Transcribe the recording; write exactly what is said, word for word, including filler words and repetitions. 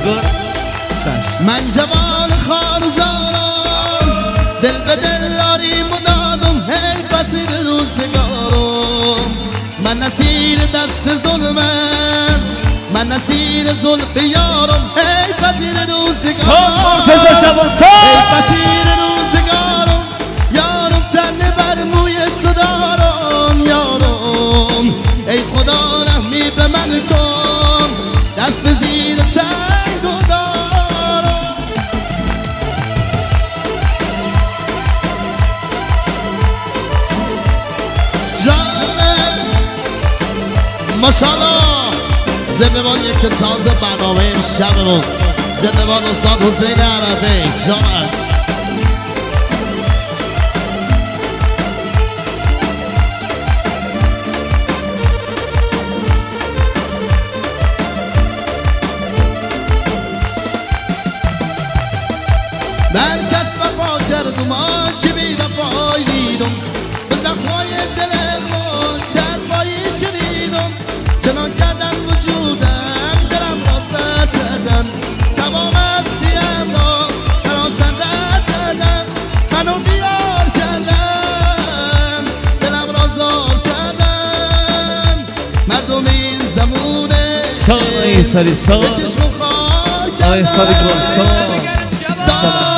گل من جوان خارزارم دل به دل داری مدادم هی بسیر روزگارم من نسیر دست ظلمم من نسیر زلف یارم هی بسیر روزگارم هی بسیر روزگارم یارم تنه بر موی تو دارم یارم ای خدا رحمی به من کن دست به زیر سنگ و دارم جانم ماشاءالله زندبان یک ساز برنامه امشبمون زندبان استاد حسین عرفی جانم من کس وفا کردم آنچه بی وفایی دیدم به زخمای دل خود چند بایی شنیدم چنان کردن وجودم دلم را سرد کردن تمام هستیم را سراسندت کردن منو بیار کردن دلم را زار کردن مردم این زمونه سای سالی سای به چشم خار آی سالی گل سای کردن